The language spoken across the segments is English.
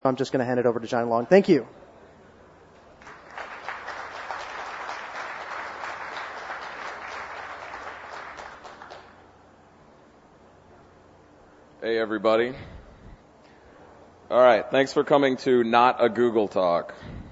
I'm just going to hand it over to Johnny Long. Thank you. Hey, everybody. All right, thanks for coming to Not a Google Talk.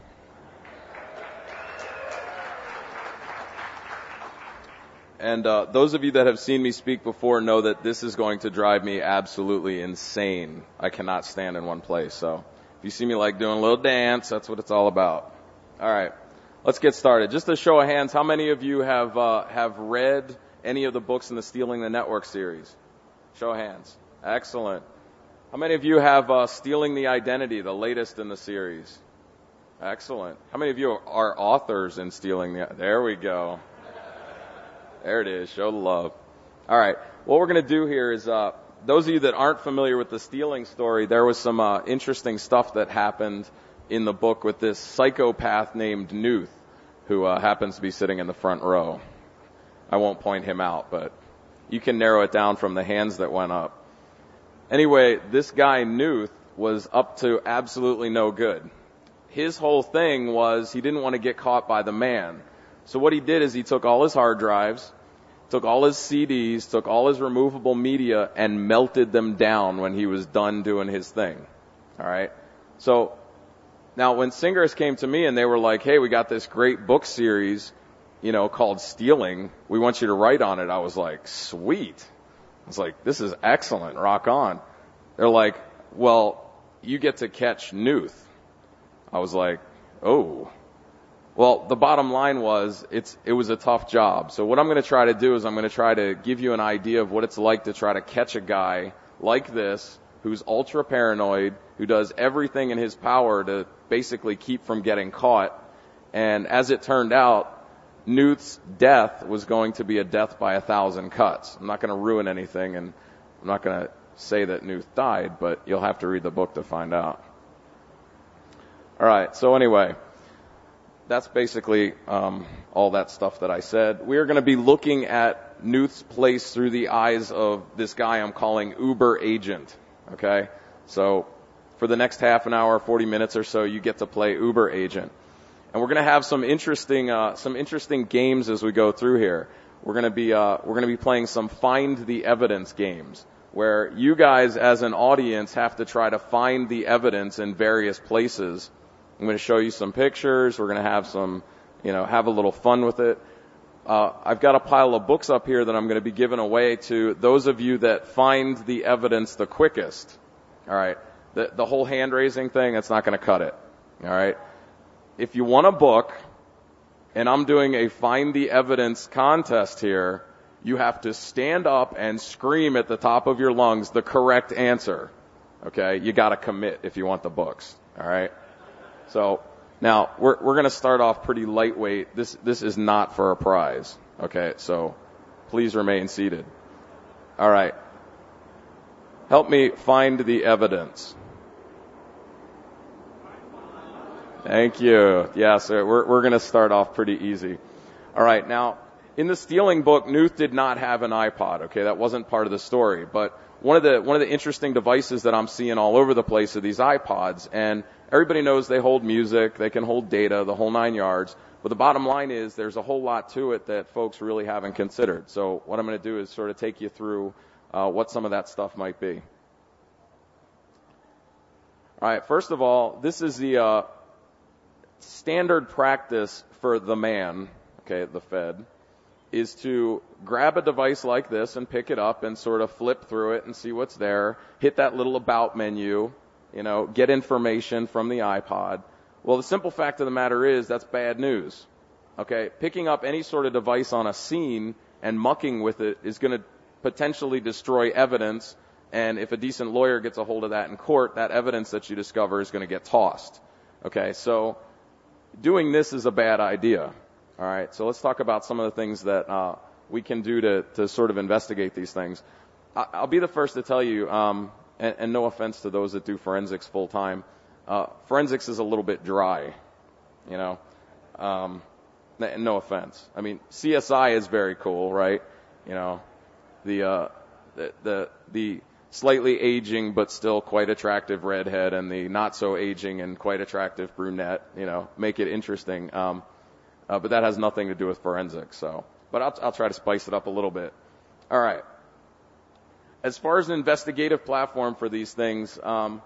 And those of you that have seen me speak before know that this is going to drive me absolutely insane. I cannot stand in one place. So if you see me like doing a little dance, that's what it's all about. All right, let's get started. Just a show of hands, how many of you have read any of the books in the Stealing the Network series? Show of hands. Excellent. How many of you have Stealing the Identity, the latest in the series? Excellent. How many of you are authors in Stealing the... There we go. There it is. Show the love. All right. What we're going to do here is, those of you that aren't familiar with the stealing story, there was some interesting stuff that happened in the book with this psychopath named Knuth, who happens to be sitting in the front row. I won't point him out, but you can narrow it down from the hands that went up. Anyway, this guy Knuth was up to absolutely no good. His whole thing was he didn't want to get caught by the man. So what he did is he took all his hard drives, took all his CDs, took all his removable media, and melted them down when he was done doing his thing. All right? So now when singers came to me and they were like, hey, we got this great book series, called Stealing. We want you to write on it. I was like, sweet. I was like, this is excellent. Rock on. They're like, well, you get to catch Knuth. I was like, oh. Well, the bottom line was it was a tough job. So what I'm going to try to do is I'm going to try to give you an idea of what it's like to try to catch a guy like this who's ultra paranoid, who does everything in his power to basically keep from getting caught. And as it turned out, Knuth's death was going to be a death by 1,000 cuts. I'm not going to ruin anything, and I'm not going to say that Knuth died, but you'll have to read the book to find out. All right, so anyway, that's basically all that stuff that I said. We are going to be looking at Knuth's place through the eyes of this guy I'm calling Uber Agent. Okay? So for the next half an hour, 40 minutes or so, you get to play Uber Agent. And we're going to have some interesting games as we go through here. We're going to be playing some Find the Evidence games, where you guys as an audience have to try to find the evidence in various places. I'm going to show you some pictures. We're going to have have a little fun with it. I've got a pile of books up here that I'm going to be giving away to those of you that find the evidence the quickest. All right. The whole hand raising thing, that's not going to cut it. All right. If you want a book, and I'm doing a Find the Evidence contest here, you have to stand up and scream at the top of your lungs the correct answer. Okay. You got to commit if you want the books. All right. So now we're going to start off pretty lightweight. This is not for a prize. Okay, so please remain seated. All right. Help me find the evidence. Thank you. Yeah, so we're going to start off pretty easy. All right. Now, in the stealing book, Knuth did not have an iPod. Okay, that wasn't part of the story, but one of the interesting devices that I'm seeing all over the place are these iPods, and everybody knows they hold music, they can hold data, the whole 9 yards. But the bottom line is there's a whole lot to it that folks really haven't considered. So what I'm going to do is sort of take you through what some of that stuff might be. All right. First of all, this is the standard practice for the man, okay, the Fed, is to grab a device like this and pick it up and sort of flip through it and see what's there, hit that little about menu, get information from the iPod. Well, the simple fact of the matter is that's bad news. Okay, picking up any sort of device on a scene and mucking with it is going to potentially destroy evidence, and if a decent lawyer gets a hold of that in court, that evidence that you discover is going to get tossed. Okay, so doing this is a bad idea. All right, so let's talk about some of the things that we can do to sort of investigate these things. I'll be the first to tell you, and no offense to those that do forensics full time, forensics is a little bit dry, no offense. I mean, CSI is very cool, right? The slightly aging but still quite attractive redhead and the not so aging and quite attractive brunette, make it interesting. But that has nothing to do with forensics. But I'll try to spice it up a little bit. All right. As far as an investigative platform for these things,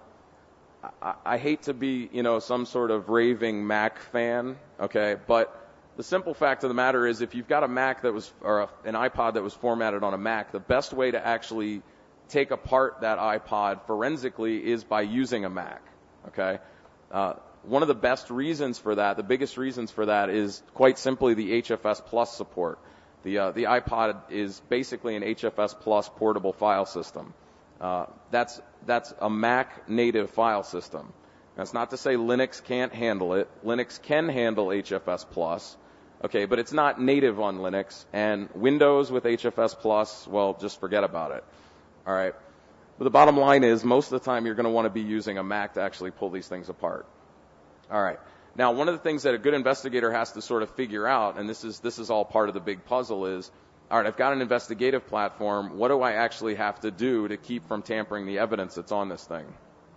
I hate to be, some sort of raving Mac fan, okay? But the simple fact of the matter is, if you've got a Mac or an iPod that was formatted on a Mac, the best way to actually take apart that iPod forensically is by using a Mac, okay? One of the best reasons for that, the biggest reasons for that, is quite simply the HFS Plus support. The iPod is basically an HFS Plus portable file system. That's a Mac native file system. That's not to say Linux can't handle it. Linux can handle HFS Plus, okay, but it's not native on Linux. And Windows with HFS Plus, well, just forget about it. All right. But the bottom line is, most of the time you're going to want to be using a Mac to actually pull these things apart. All right. Now, one of the things that a good investigator has to sort of figure out, and this is all part of the big puzzle, is, all right, I've got an investigative platform. What do I actually have to do to keep from tampering the evidence that's on this thing?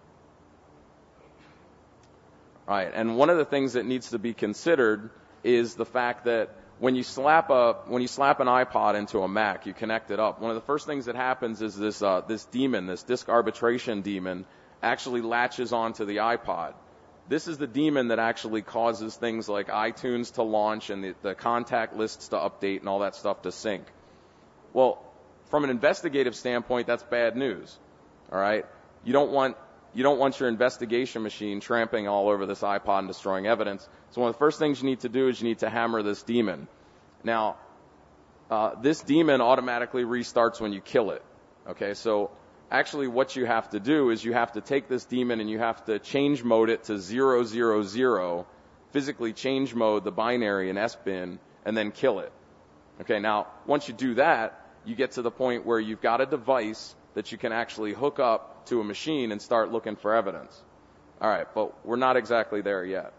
All right. And one of the things that needs to be considered is the fact that when you slap an iPod into a Mac, you connect it up. One of the first things that happens is this daemon, this disk arbitration daemon, actually latches onto the iPod. This is the daemon that actually causes things like iTunes to launch and the contact lists to update and all that stuff to sync. Well, from an investigative standpoint, that's bad news. All right? You don't want your investigation machine tramping all over this iPod and destroying evidence. So one of the first things you need to do is you need to hammer this daemon. Now, this daemon automatically restarts when you kill it. Okay, so actually what you have to do is you have to take this daemon and you have to change mode it to 000, physically change mode the binary in SBIN, and then kill it. Okay, now, once you do that, you get to the point where you've got a device that you can actually hook up to a machine and start looking for evidence. All right, but we're not exactly there yet.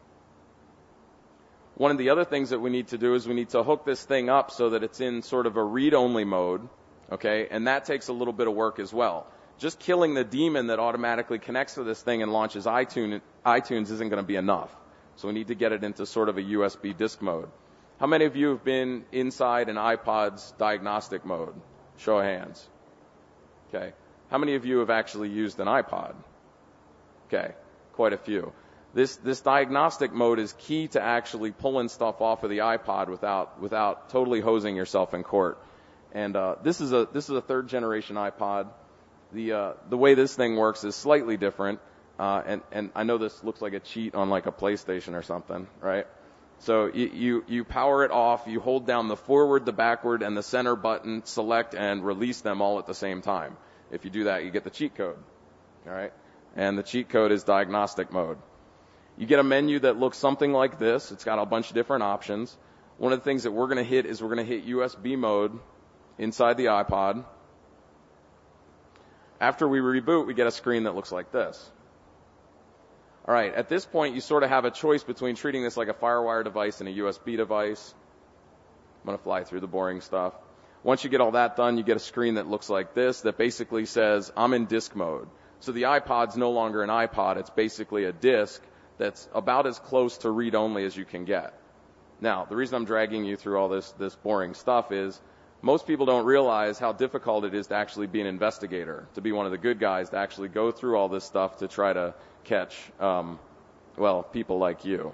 One of the other things that we need to do is we need to hook this thing up so that it's in sort of a read-only mode, okay, and that takes a little bit of work as well. Just killing the daemon that automatically connects to this thing and launches iTunes isn't going to be enough. So we need to get it into sort of a USB disk mode. How many of you have been inside an iPod's diagnostic mode? Show of hands. Okay. How many of you have actually used an iPod? Okay, quite a few. This diagnostic mode is key to actually pulling stuff off of the iPod without totally hosing yourself in court. And this is a third generation iPod. The way this thing works is slightly different. And I know this looks like a cheat on like a PlayStation or something, right? So you power it off, you hold down the forward, the backward, and the center button, select and release them all at the same time. If you do that, you get the cheat code. All right? And the cheat code is diagnostic mode. You get a menu that looks something like this. It's got a bunch of different options. One of the things that we're going to hit is we're going to hit USB mode inside the iPod. After we reboot, we get a screen that looks like this. All right, at this point, you sort of have a choice between treating this like a FireWire device and a USB device. I'm going to fly through the boring stuff. Once you get all that done, you get a screen that looks like this that basically says, I'm in disk mode. So the iPod's no longer an iPod. It's basically a disk that's about as close to read-only as you can get. Now, the reason I'm dragging you through all this boring stuff is most people don't realize how difficult it is to actually be an investigator, to be one of the good guys, to actually go through all this stuff to try to catch, people like you.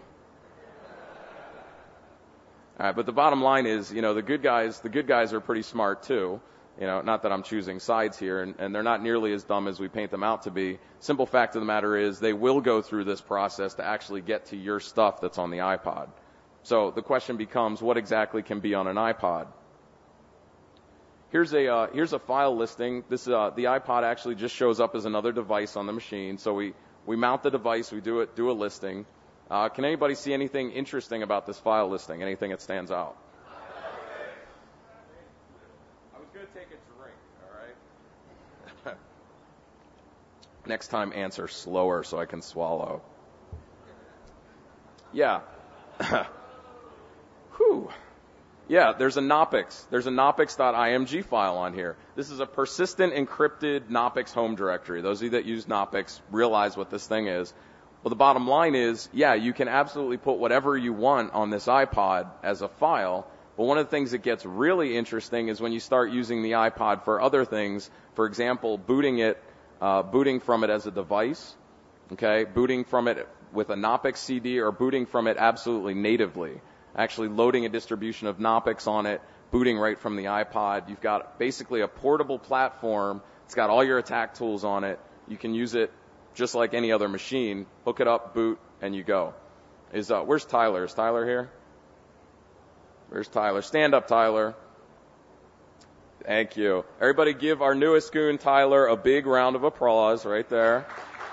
All right, but the bottom line is, the good guys are pretty smart too. Not that I'm choosing sides here, and they're not nearly as dumb as we paint them out to be. Simple fact of the matter is they will go through this process to actually get to your stuff that's on the iPod. So the question becomes, what exactly can be on an iPod? Here's a file listing. The iPod actually just shows up as another device on the machine. So we mount the device, we do a listing. Can anybody see anything interesting about this file listing? Anything that stands out? I was going to take a drink, all right? Next time, answer slower so I can swallow. Yeah. Whew. Yeah, there's a Knoppix. There's a Knoppix.img file on here. This is a persistent encrypted Knoppix home directory. Those of you that use Knoppix realize what this thing is. Well, the bottom line is, yeah, you can absolutely put whatever you want on this iPod as a file, but one of the things that gets really interesting is when you start using the iPod for other things. For example, booting from it as a device, okay, booting from it with a Knoppix CD or booting from it absolutely natively. Actually loading a distribution of Knoppix on it, booting right from the iPod. You've got basically a portable platform. It's got all your attack tools on it. You can use it just like any other machine. Hook it up, boot, and you go. Where's Tyler? Is Tyler here? Where's Tyler? Stand up, Tyler. Thank you. Everybody give our newest goon, Tyler, a big round of applause right there.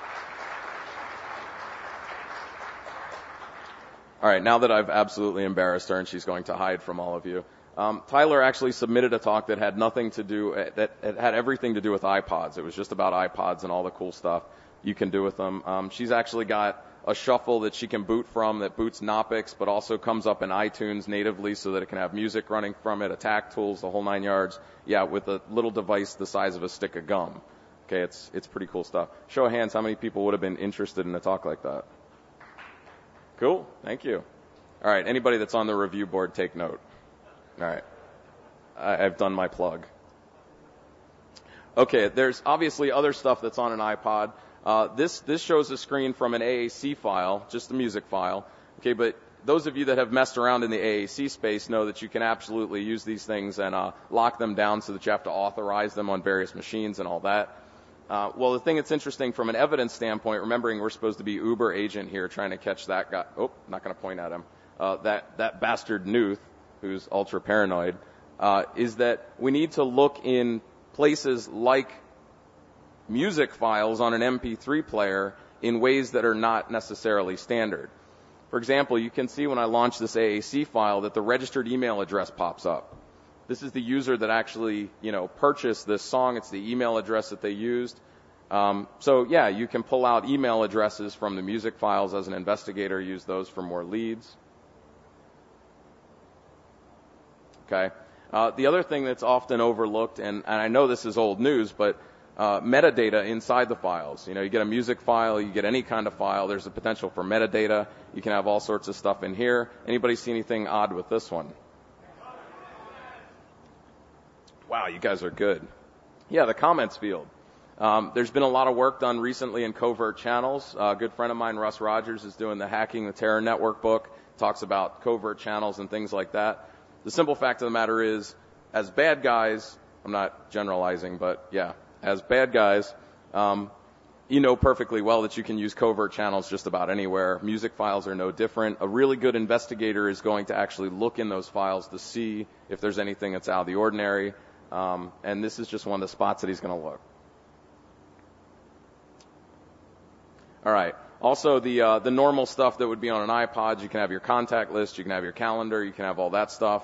All right, now that I've absolutely embarrassed her and she's going to hide from all of you, Tyler actually submitted a talk that had had everything to do with iPods. It was just about iPods and all the cool stuff you can do with them. She's actually got a shuffle that she can boot from that boots Knoppix, but also comes up in iTunes natively so that it can have music running from it, attack tools, the whole 9 yards. Yeah, with a little device the size of a stick of gum. Okay, it's pretty cool stuff. Show of hands, how many people would have been interested in a talk like that? Cool. Thank you. All right. Anybody that's on the review board, take note. All right. I've done my plug. Okay. There's obviously other stuff that's on an iPod. This shows a screen from an AAC file, just a music file. Okay. But those of you that have messed around in the AAC space know that you can absolutely use these things and lock them down so that you have to authorize them on various machines and all that. Well, the thing that's interesting from an evidence standpoint, remembering we're supposed to be Uber agent here trying to catch that guy. Oh, not going to point at him. That bastard Newth, who's ultra paranoid, is that we need to look in places like music files on an MP3 player in ways that are not necessarily standard. For example, you can see when I launch this AAC file that the registered email address pops up. This is the user that actually, purchased this song. It's the email address that they used. So yeah, you can pull out email addresses from the music files as an investigator, use those for more leads. Okay. The other thing that's often overlooked, and I know this is old news, but metadata inside the files. You get a music file, you get any kind of file, there's a potential for metadata. You can have all sorts of stuff in here. Anybody see anything odd with this one? Wow, you guys are good. Yeah, the comments field. There's been a lot of work done recently in covert channels. A good friend of mine, Russ Rogers, is doing the Hacking the Terror Network book. Talks about covert channels and things like that. The simple fact of the matter is, as bad guys, I'm not generalizing, but yeah, as bad guys, you know perfectly well that you can use covert channels just about anywhere. Music files are no different. A really good investigator is going to actually look in those files to see if there's anything that's out of the ordinary. And this is just one of the spots that he's going to look. All right. Also, the normal stuff that would be on an iPod, you can have your contact list, you can have your calendar, you can have all that stuff.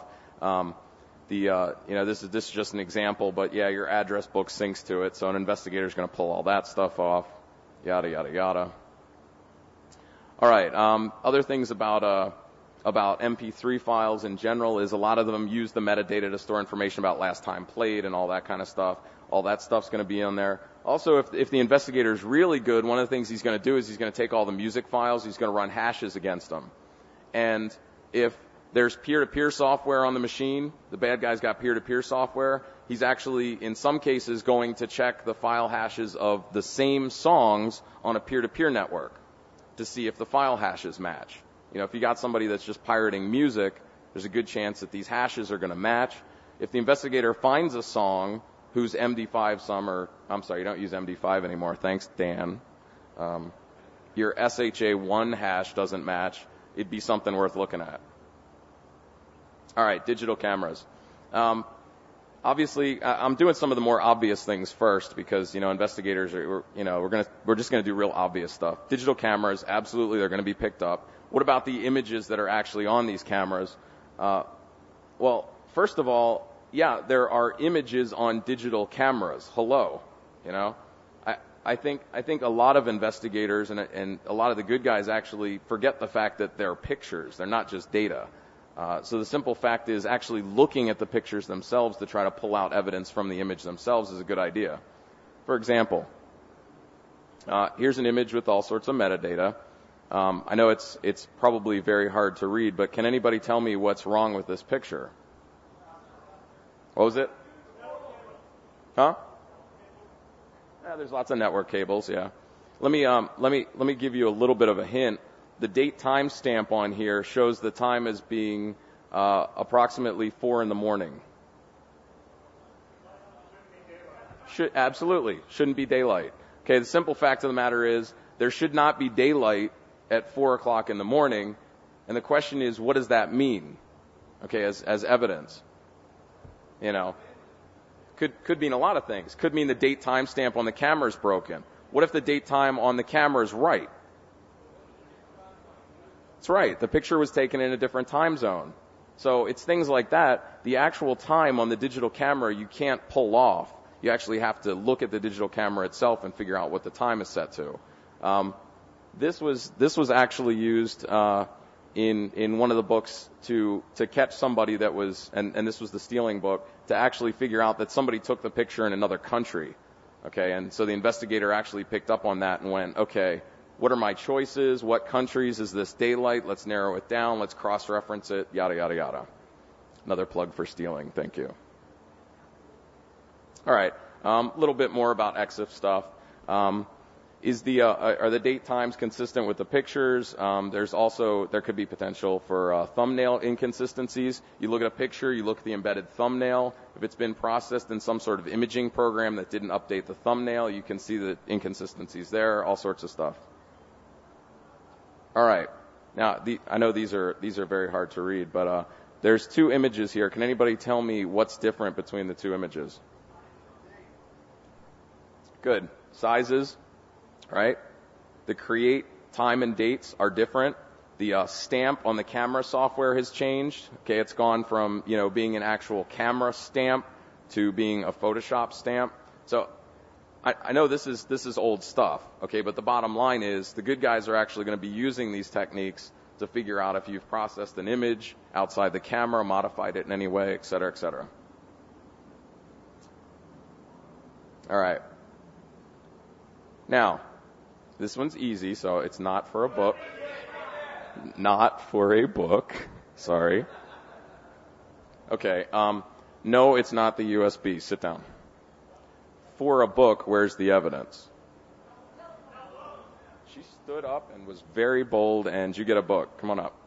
This is just an example, but yeah, your address book syncs to it, so an investigator is going to pull all that stuff off. Yada yada yada. All right. Other things about MP3 files in general is a lot of them use the metadata to store information about last time played and all that kind of stuff. All that stuff's going to be on there. Also, if the investigator is really good, one of the things he's going to do is he's going to take all the music files, he's going to run hashes against them. And if there's peer-to-peer software on the machine, the bad guy's got peer-to-peer software, he's actually, in some cases, going to check the file hashes of the same songs on a peer-to-peer network to see if the file hashes match. If you got somebody that's just pirating music, there's a good chance that these hashes are going to match. If the investigator finds a song whose MD5 you don't use MD5 anymore, thanks, Dan. Your SHA1 hash doesn't match, it'd be something worth looking at. All right, digital cameras. Obviously, I'm doing some of the more obvious things first because, investigators we're just going to do real obvious stuff. Digital cameras, absolutely, they're going to be picked up. What about the images that are actually on these cameras? Well, first of all, yeah, there are images on digital cameras. Hello, I think a lot of investigators and a lot of the good guys actually forget the fact that they're pictures. They're not just data. So the simple fact is actually looking at the pictures themselves to try to pull out evidence from the image themselves is a good idea. For example, here's an image with all sorts of metadata. I know it's probably very hard to read, but can anybody tell me what's wrong with this picture? What was it? Huh? Yeah, there's lots of network cables, yeah. Let me give you a little bit of a hint. The date time stamp on here shows the time as being approximately 4 in the morning. Absolutely. Shouldn't be daylight. Okay, the simple fact of the matter is there should not be daylight at 4 o'clock in the morning. And the question is, what does that mean? Okay, as evidence. You know, could mean a lot of things. Could mean the date time stamp on the camera is broken. What if the date time on the camera is right? That's right. The picture was taken in a different time zone. So it's things like that. The actual time on the digital camera you can't pull off. You actually have to look at the digital camera itself and figure out what the time is set to. This was actually used in one of the books to catch somebody that was, and this was the stealing book, to actually figure out that somebody took the picture in another country. Okay, and so the investigator actually picked up on that and went, okay, what are my choices? What countries is this daylight? Let's narrow it down. Let's cross-reference it, yada, yada, yada. Another plug for stealing. Thank you. All right, a little bit more about EXIF stuff. Are the date times consistent with the pictures? There could be potential for thumbnail inconsistencies. You look at a picture, you look at the embedded thumbnail. If it's been processed in some sort of imaging program that didn't update the thumbnail, you can see the inconsistencies there, all sorts of stuff. All right. Now, I know these are very hard to read, but there's 2 images here. Can anybody tell me what's different between the 2 images? Good. Sizes, right? The create time and dates are different. The stamp on the camera software has changed. Okay, it's gone from, being an actual camera stamp to being a Photoshop stamp. So I know this is old stuff, okay, but the bottom line is the good guys are actually going to be using these techniques to figure out if you've processed an image outside the camera, modified it in any way, et cetera, et cetera. All right. Now, this one's easy, so it's not for a book. Not for a book. Sorry. Okay, no, it's not the USB. Sit down. For a book, where's the evidence? She stood up and was very bold, and you get a book. Come on up.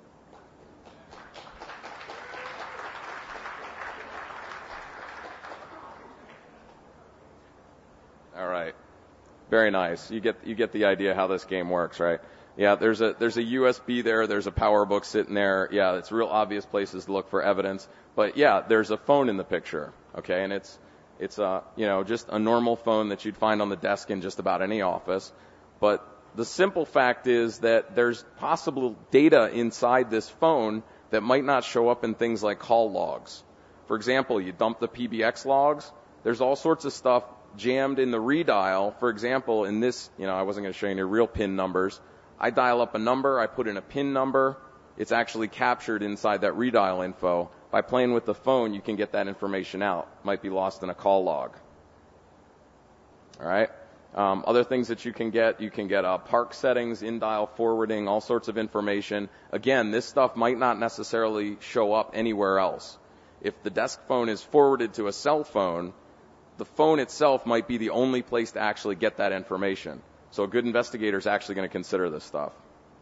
All right. Very nice. You get the idea how this game works, right? Yeah, there's a USB there, there's a PowerBook sitting there. Yeah, it's real obvious places to look for evidence. But yeah, there's a phone in the picture, okay? And it's just a normal phone that you'd find on the desk in just about any office. But the simple fact is that there's possible data inside this phone that might not show up in things like call logs. For example, you dump the PBX logs, there's all sorts of stuff jammed in the redial. For example, in this, I wasn't going to show you any real PIN numbers. I dial up a number, I put in a PIN number, it's actually captured inside that redial info. By playing with the phone, you can get that information out. Might be lost in a call log. All right. Other things that you can get park settings, in-dial forwarding, all sorts of information. Again, this stuff might not necessarily show up anywhere else. If the desk phone is forwarded to a cell phone, the phone itself might be the only place to actually get that information. So a good investigator is actually going to consider this stuff.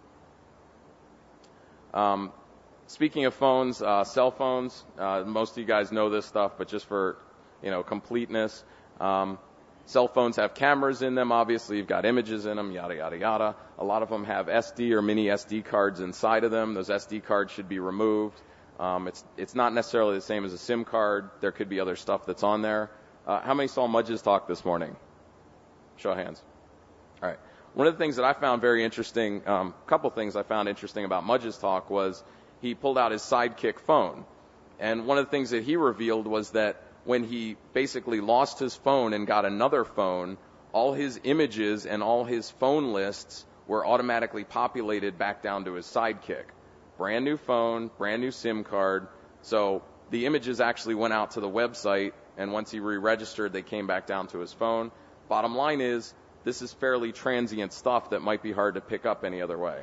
Speaking of phones, cell phones, most of you guys know this stuff, but just for, completeness, cell phones have cameras in them. Obviously, you've got images in them, yada, yada, yada. A lot of them have SD or mini SD cards inside of them. Those SD cards should be removed. It's not necessarily the same as a SIM card. There could be other stuff that's on there. How many saw Mudge's talk this morning? Show of hands. All right. One of the things that I found very interesting, a couple things I found interesting about Mudge's talk was he pulled out his Sidekick phone. And one of the things that he revealed was that when he basically lost his phone and got another phone, all his images and all his phone lists were automatically populated back down to his Sidekick. brand new phone, brand new SIM card. So the images actually went out to the website, and once he re-registered, they came back down to his phone. Bottom line is, this is fairly transient stuff that might be hard to pick up any other way.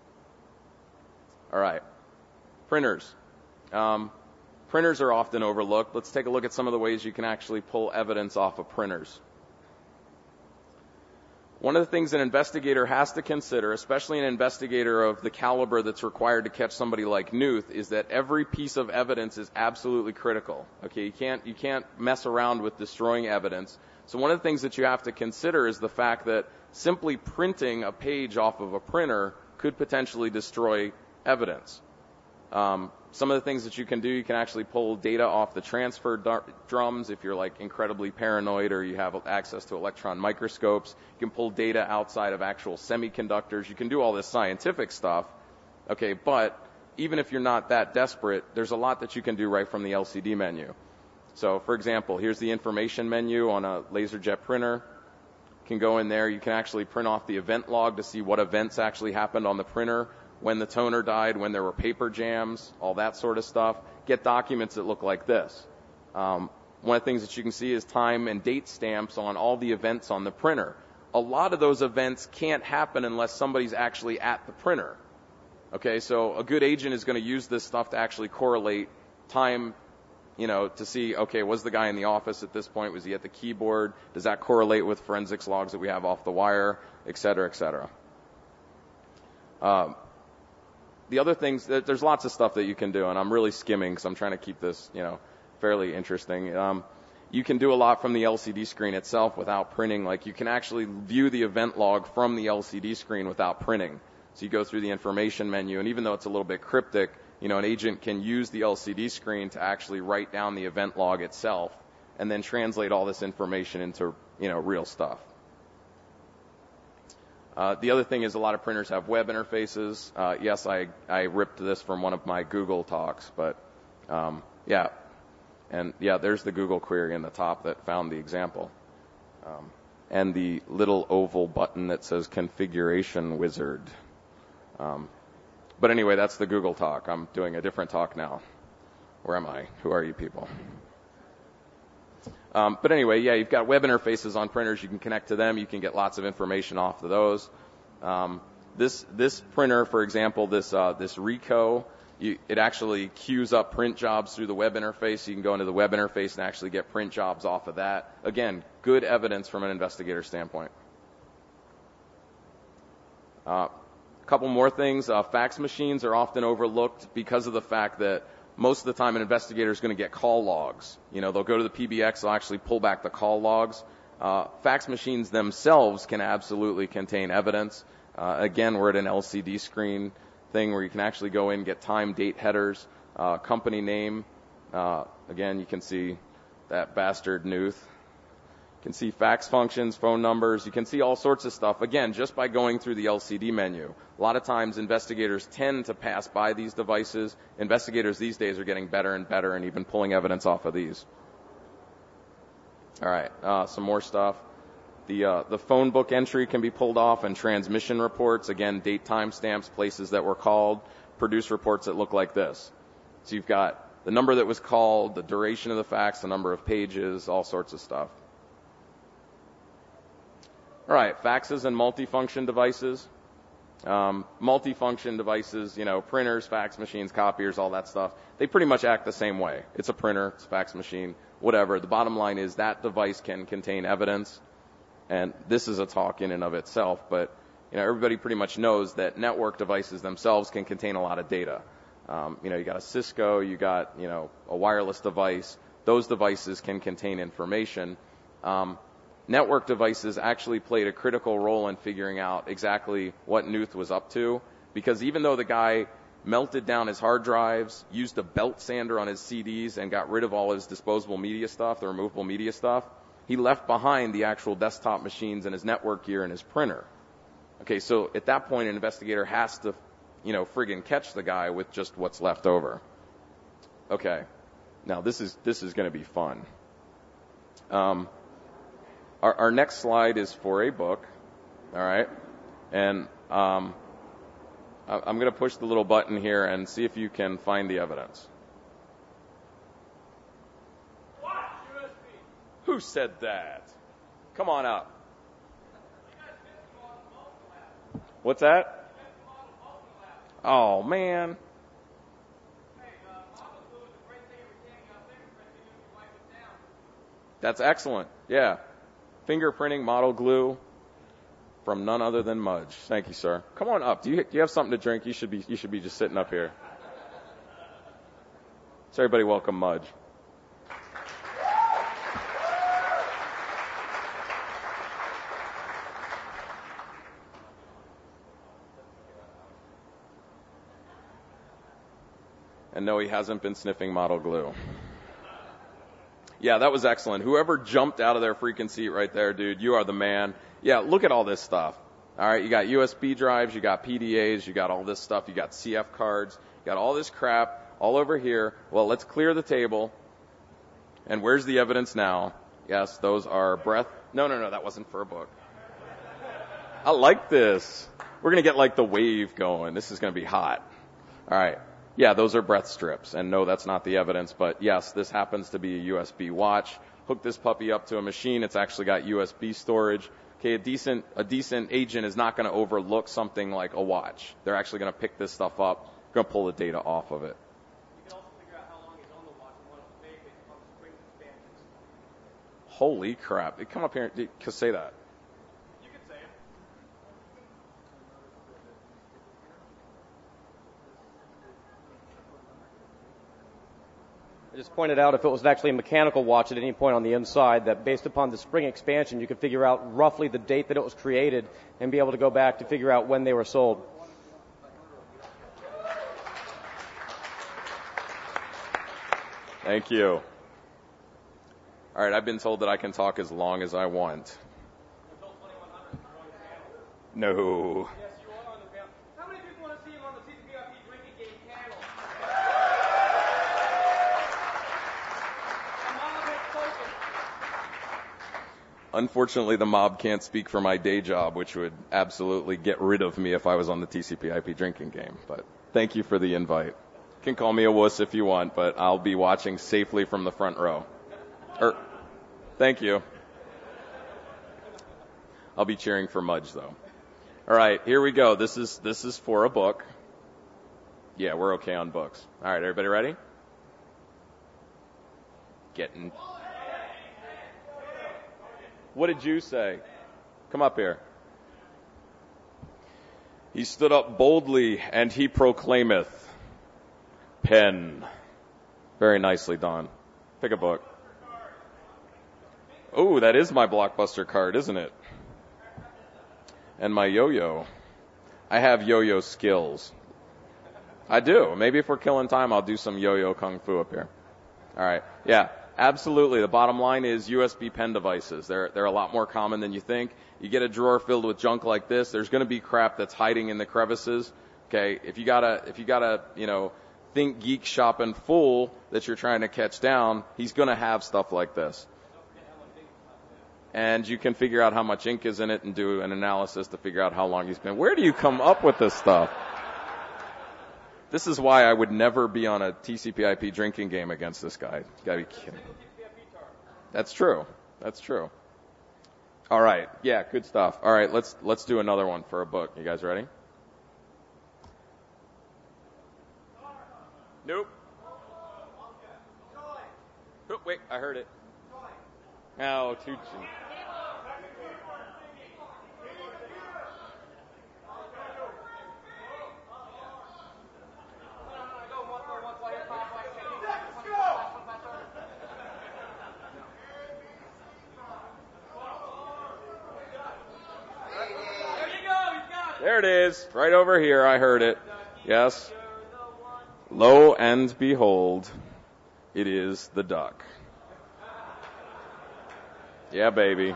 All right. Printers. Printers are often overlooked. Let's take a look at some of the ways you can actually pull evidence off of printers. One of the things an investigator has to consider, especially an investigator of the caliber that's required to catch somebody like Knuth, is that every piece of evidence is absolutely critical. Okay, you can't mess around with destroying evidence. So one of the things that you have to consider is the fact that simply printing a page off of a printer could potentially destroy evidence. Some of the things that you can do, you can actually pull data off the transfer drums if you're like incredibly paranoid or you have access to electron microscopes. You can pull data outside of actual semiconductors. You can do all this scientific stuff. Okay, but even if you're not that desperate, there's a lot that you can do right from the LCD menu. So, for example, here's the information menu on a LaserJet printer. You can go in there. You can actually print off the event log to see what events actually happened on the printer, when the toner died, when there were paper jams, all that sort of stuff. Get documents that look like this. One of the things that you can see is time and date stamps on all the events on the printer. A lot of those events can't happen unless somebody's actually at the printer. Okay, so a good agent is going to use this stuff to actually correlate time, to see, okay, was the guy in the office at this point? Was he at the keyboard? Does that correlate with forensics logs that we have off the wire, et cetera, et cetera. The other things, there's lots of stuff that you can do, and I'm really skimming because I'm trying to keep this, fairly interesting. You can do a lot from the LCD screen itself without printing. Like, you can actually view the event log from the LCD screen without printing. So you go through the information menu, and even though it's a little bit cryptic, an agent can use the LCD screen to actually write down the event log itself and then translate all this information into, real stuff. The other thing is a lot of printers have web interfaces. Yes, I ripped this from one of my Google talks, but yeah. And yeah, there's the Google query in the top that found the example. And the little oval button that says Configuration Wizard. But anyway, that's the Google talk. I'm doing a different talk now. Where am I? Who are you people? But anyway, yeah, you've got web interfaces on printers. You can connect to them. You can get lots of information off of those. This printer, for example, this Ricoh, it actually queues up print jobs through the web interface. You can go into the web interface and actually get print jobs off of that. Again, good evidence from an investigator standpoint. A couple more things. Fax machines are often overlooked because of the fact that most of the time an investigator is going to get call logs. They'll go to the PBX, they'll actually pull back the call logs. Fax machines themselves can absolutely contain evidence. Again, we're at an LCD screen thing where you can actually go in and get time, date headers, company name. Again, you can see that bastard Knuth. You can see fax functions, phone numbers. You can see all sorts of stuff, again, just by going through the LCD menu. A lot of times investigators tend to pass by these devices. Investigators these days are getting better and better and even pulling evidence off of these. All right, some more stuff. The phone book entry can be pulled off, and transmission reports, again, date, time stamps, places that were called, produce reports that look like this. So you've got the number that was called, the duration of the fax, the number of pages, all sorts of stuff. All right, faxes and multifunction devices. Multifunction devices, printers, fax machines, copiers, all that stuff, they pretty much act the same way. It's a printer, it's a fax machine, whatever. The bottom line is that device can contain evidence, and this is a talk in and of itself, but everybody pretty much knows that network devices themselves can contain a lot of data. You got a Cisco, you got, a wireless device. Those devices can contain information. Network devices actually played a critical role in figuring out exactly what Knuth was up to, because even though the guy melted down his hard drives, used a belt sander on his CDs, and got rid of all his disposable media stuff, the removable media stuff, he left behind the actual desktop machines and his network gear and his printer. Okay, so at that point, an investigator has to, friggin' catch the guy with just what's left over. Okay, now this is going to be fun. Our next slide is for a book, all right? And I'm going to push the little button here and see if you can find the evidence. Who said that? Come on up. What's that? Oh, man. That's excellent. Yeah. Fingerprinting, model glue from none other than Mudge. Thank you, sir. Come on up. Do you have something to drink? You should be just sitting up here. So everybody welcome Mudge. And no, he hasn't been sniffing model glue. Yeah, that was excellent. Whoever jumped out of their freaking seat right there, dude, you are the man. Yeah, look at all this stuff. All right, you got USB drives, you got PDAs, you got all this stuff, you got CF cards, you got all this crap all over here. Well, let's clear the table. And where's the evidence now? Yes, those are breath. No, that wasn't for a book. I like this. We're going to get like the wave going. This is going to be hot. All right. Yeah, those are breath strips. And no, that's not the evidence. But yes, this happens to be a USB watch. Hook this puppy up to a machine. It's actually got USB storage. Okay, a decent agent is not going to overlook something like a watch. They're actually going to pick this stuff up, going to pull the data off of it. You can also figure out how long he's on the watch and what it's made based upon the spring expansions. Holy crap. Come up here and say that. You can say it. I just pointed out if it was actually a mechanical watch at any point on the inside, that based upon the spring expansion, you could figure out roughly the date that it was created and be able to go back to figure out when they were sold. Thank you. All right, I've been told that I can talk as long as I want. Until 2100, you're on the panel. No. Yes, you are on the panel. How many people want to see him on the CCPIP drinking game panel? Unfortunately, the mob can't speak for my day job, which would absolutely get rid of me if I was on the TCP/IP drinking game. But thank you for the invite. You can call me a wuss if you want, but I'll be watching safely from the front row. Thank you. I'll be cheering for Mudge, though. All right, here we go. This is for a book. Yeah, we're okay on books. All right, everybody ready? What did you say? Come up here. He stood up boldly and he proclaimeth. Pen. Very nicely done. Pick a book. Oh, that is my Blockbuster card, isn't it? And my yo-yo. I have yo-yo skills. I do. Maybe if we're killing time, I'll do some yo-yo kung fu up here. All right. Yeah. Absolutely. The bottom line is USB pen devices. They're a lot more common than you think. You get a drawer filled with junk like this, there's going to be crap that's hiding in the crevices. Okay, if you gotta, think geek shopping fool that you're trying to catch down, he's going to have stuff like this. And you can figure out how much ink is in it and do an analysis to figure out how long he's been. Where do you come up with this stuff? This is why I would never be on a TCP/IP drinking game against this guy. You gotta be kidding. That's true. That's true. All right. Yeah, good stuff. All right, let's do another one for a book. You guys ready? Nope. Oh, wait, I heard it. Oh, too cheap. There it is, right over here. I heard it. Yes. Lo and behold, it is the duck. Yeah, baby.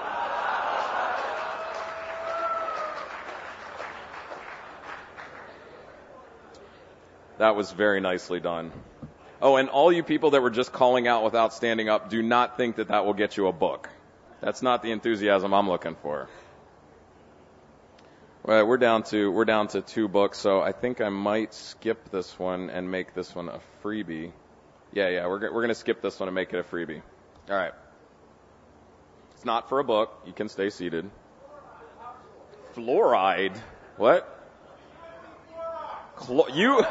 That was very nicely done. Oh, and all you people that were just calling out without standing up, do not think that that will get you a book. That's not the enthusiasm I'm looking for. Well, we're down to 2 books, so I think I might skip this one and make this one a freebie. Yeah, we're gonna skip this one and make it a freebie. All right. It's not for a book. You can stay seated. Fluoride? What? You.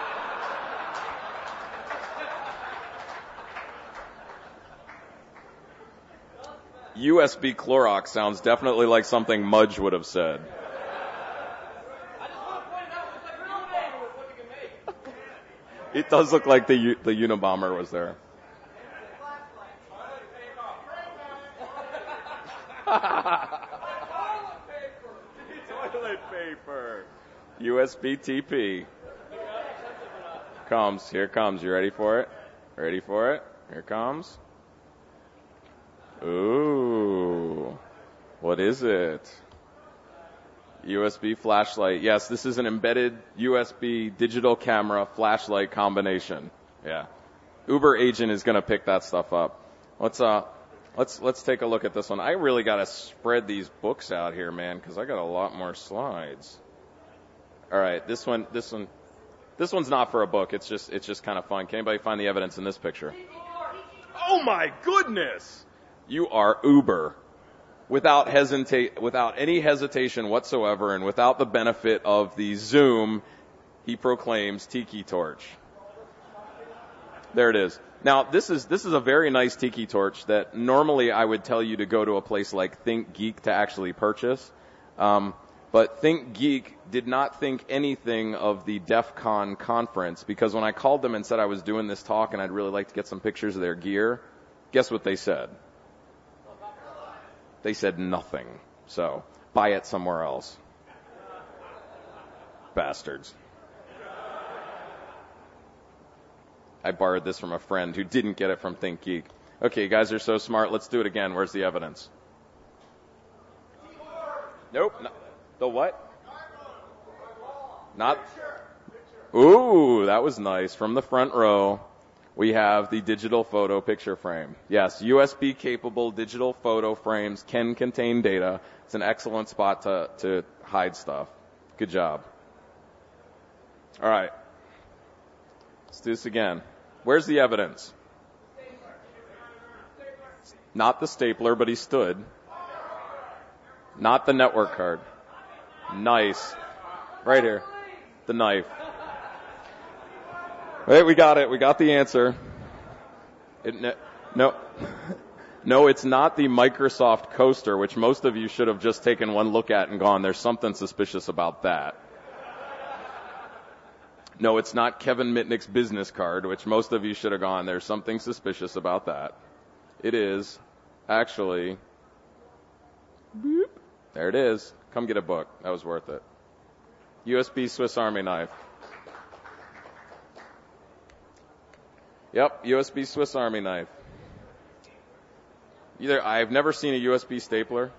USB Clorox sounds definitely like something Mudge would have said. It does look like the Unabomber was there. Toilet paper. USB TP. Here comes. You ready for it? Ready for it? Here comes. Ooh. What is it? USB flashlight. Yes, this is an embedded USB digital camera flashlight combination. Yeah. Uber agent is going to pick that stuff up. Let's take a look at this one. I really got to spread these books out here, man, cuz I got a lot more slides. All right, this one's not for a book. It's just kind of fun. Can anybody find the evidence in this picture? Oh my goodness. You are Uber. Without any hesitation whatsoever, and without the benefit of the Zoom, he proclaims Tiki Torch. There it is. Now, this is a very nice Tiki Torch that normally I would tell you to go to a place like ThinkGeek to actually purchase. But ThinkGeek did not think anything of the DEF CON conference, because when I called them and said I was doing this talk and I'd really like to get some pictures of their gear, guess what they said? They said nothing. So, buy it somewhere else. Bastards. I borrowed this from a friend who didn't get it from ThinkGeek. Okay, you guys are so smart. Let's do it again. Where's the evidence? Nope. No. The what? Not. Ooh, that was nice. From the front row, we have the digital photo picture frame. Yes, USB capable digital photo frames can contain data. It's an excellent spot to hide stuff. Good job. All right. Let's do this again. Where's the evidence? Not the stapler, but he stood. Not the network card. Nice. Right here. The knife. Wait, we got it. We got the answer. No, it's not the Microsoft Coaster, which most of you should have just taken one look at and gone, there's something suspicious about that. No, it's not Kevin Mitnick's business card, which most of you should have gone, there's something suspicious about that. It is actually, boop, there it is. Come get a book. That was worth it. USB Swiss Army knife. Yep, USB Swiss Army knife. I've never seen a USB stapler.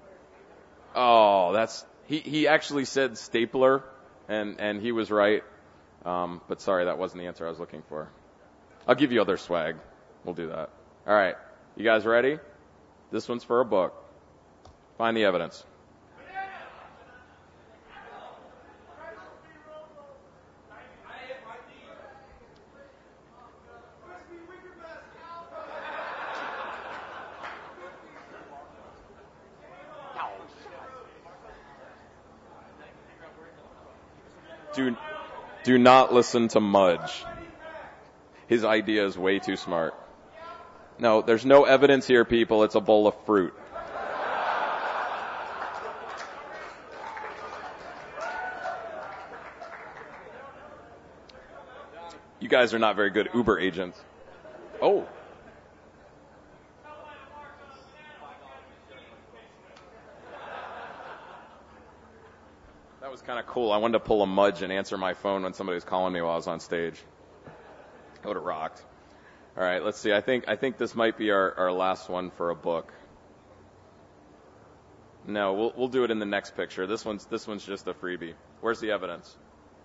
Oh, he actually said stapler, and he was right. But sorry, that wasn't the answer I was looking for. I'll give you other swag. We'll do that. All right. You guys ready? This one's for a book. Find the evidence. Do not listen to Mudge. His idea is way too smart. No, there's no evidence here, people. It's a bowl of fruit. You guys are not very good Uber agents. Oh. That was kind of cool. I wanted to pull a Mudge and answer my phone when somebody was calling me while I was on stage. That would have rocked. All right, let's see. I think this might be our last one for a book. No, we'll do it in the next picture. This one's just a freebie. Where's the evidence?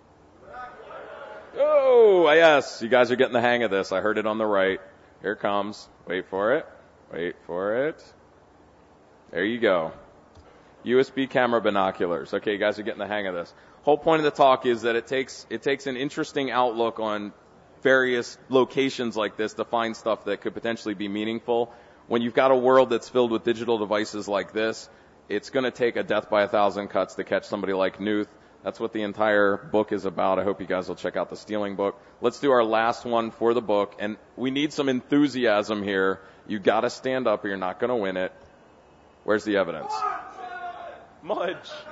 Oh, yes. You guys are getting the hang of this. I heard it on the right. Here it comes. Wait for it. Wait for it. There you go. USB camera binoculars. Okay, you guys are getting the hang of this. Whole point of the talk is that it takes an interesting outlook on various locations like this to find stuff that could potentially be meaningful. When you've got a world that's filled with digital devices like this, it's going to take a death by 1,000 cuts to catch somebody like Knuth. That's what the entire book is about. I hope you guys will check out the Stealing book. Let's do our last one for the book, and we need some enthusiasm here. You got to stand up or you're not going to win it. Where's the evidence? Mudge.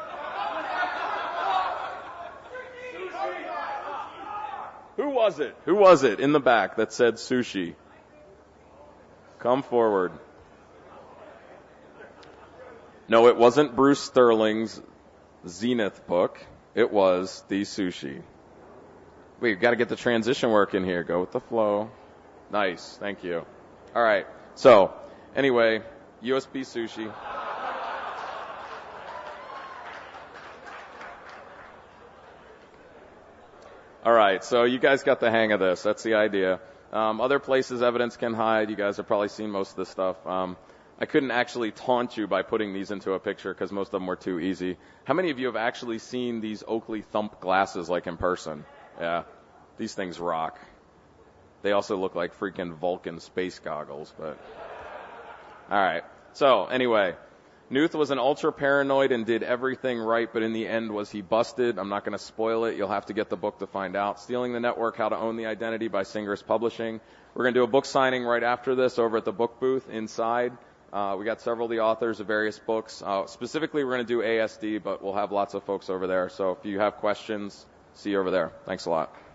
Who was it? Who was it in the back that said sushi? Come forward. No, it wasn't Bruce Sterling's Zenith book. It was The Sushi. We've got to get the transition working here. Go with the flow. Nice. Thank you. All right. So, anyway, USB sushi. All right. So you guys got the hang of this. That's the idea. Other places evidence can hide. You guys have probably seen most of this stuff. I couldn't actually taunt you by putting these into a picture because most of them were too easy. How many of you have actually seen these Oakley Thump glasses like in person? Yeah. These things rock. They also look like freaking Vulcan space goggles, but all right. So anyway, Knuth was an ultra paranoid and did everything right, but in the end was he busted? I'm not going to spoil it. You'll have to get the book to find out. Stealing the Network, How to Own the Identity by Singer's Publishing. We're going to do a book signing right after this over at the book booth inside. We got several of the authors of various books. Specifically, we're going to do ASD, but we'll have lots of folks over there. So if you have questions, see you over there. Thanks a lot.